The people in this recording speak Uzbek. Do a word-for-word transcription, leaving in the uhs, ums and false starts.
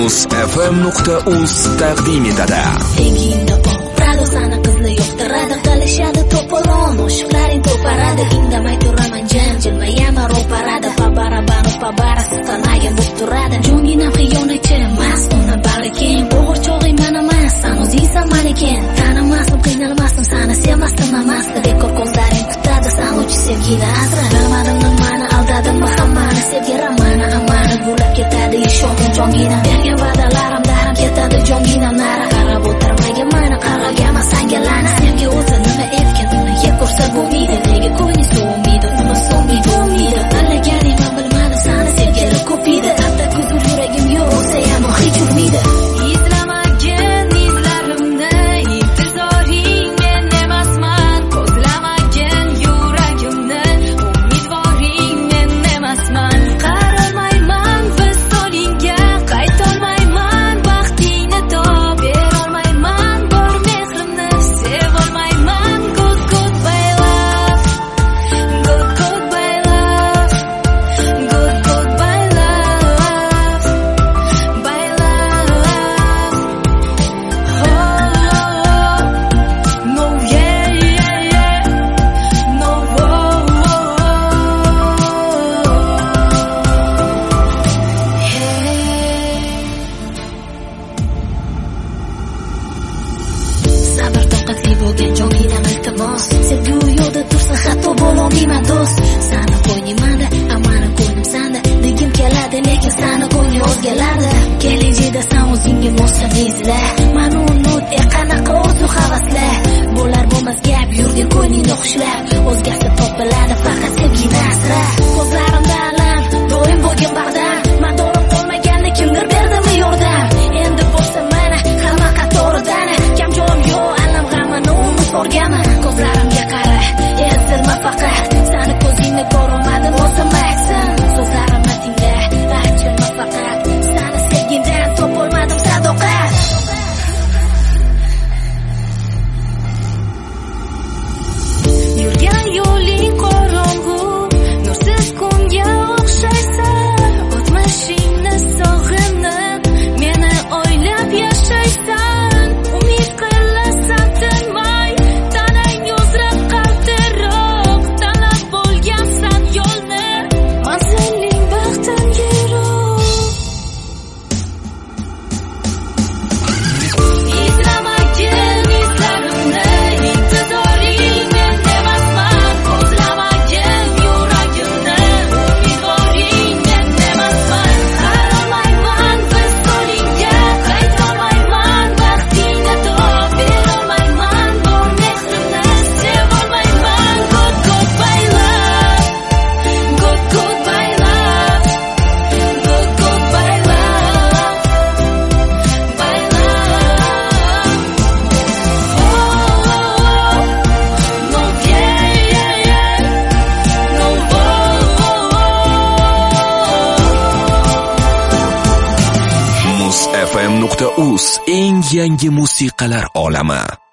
muz f m nuqta uz taqdim etadi. Engingda oqrado sana qizli yoqtiradi, qalishadi to'polon, oshiqlaring to'paradi, indamay turaman jam, jilmayama ro'paradi, pabarabanu pabarasi tanagim bo'lib turadi. Jonginam xiyonatchi emas, ona bag'riken, bo'g'irchog'ing men emas, san o'zingsan maneken. Tanimasdim, qiynalmasdim, sani sevmasdim emasdi, bekor ko'zlaring tutadi, san uchi sevgini asra. Bilmadim nimani aldadimmi, hammani sevgi romani, hammani bo'lib ketadi ishondim jongina. Bergan va'dalarim darim ketadi jongina nari, qarab o'tirmagan mani qarg'agama senga la'na. Sevgi o'zi nima etgan, uni yeb ko'rsa bo'lmaydi, nega ko'ngling so'nmaydi, nima so'nmaydi bo'lmaydi. Tanlaganing men bilmadim, sani sevgili ko'paydi, hatto ko'zur yuragim yo'q bo'lsa ham hech urmaydi. Izlamagan izlarimni intizoring men emasman, ko'zlamagan yuragimni umidvoring men emasman. Qaralmayman visolingga, qaytolmayman baxtingni top, berolmayman bor mehrimni, sevolmayman good goodbye love, good goodbye love, good goodbye love, bye love. Oh, no, yeah, yeah, yeah, no, oh, Sabr toqatli bo'lgan jonginam iltimos, sevgi u yo'lda tursa xato bo'lolmayman do'st. Sani qo'ynimanda, amani ko'nglim sanda, degim keladi lekin sani ko'ngli o'zgalarda. Kelajakda san o'zingga mosqa izla, mani unut e qanaqa orzu havaslar. Bo'lar bo'lmas gap yurgin ko'nglingni xushlab, o'zgasi topiladi faqat sevgini asra. Ko'zlarimda alam, doim bo'lgan bardam, madorim qolmaganda kimdir berdimi yordam. Endi bo'lsa mana hamma qatoridan, kam joyim yo'q, alam g'amini unut borganman. Ko'zlarimga qara, ezilma faqat, sani ko'zingni ko'rolmadim o'zimmaksan. So'zlarimni tingla, achilma faqat, sani sevgimdan topolmadim sadoqat. yurgan yo'ling qorong'u, nursiz kunga o'xshaysan. O'tmishingni sog'inib, meni o'ylab yashaysan. Umid qilasan tinmay, tanang yozrab qaltiroq, tanlab bo'lgansan yo'lni, manziling baxtdan yiroq. Izlamagan izlarimni intizoring men emasman, ko'zlamagan yuragimni umidvoring men emasman. Qaralmayman visolingga, qaytolmayman baxtingni top, berolmayman bor mehrimni, sevolmayman good goodbye love, good goodbye love, good goodbye love, bye love. Oh, no, yeah, yeah, yeah, no, oh, muz f m nuqta uz eng yangi musiqalar olami.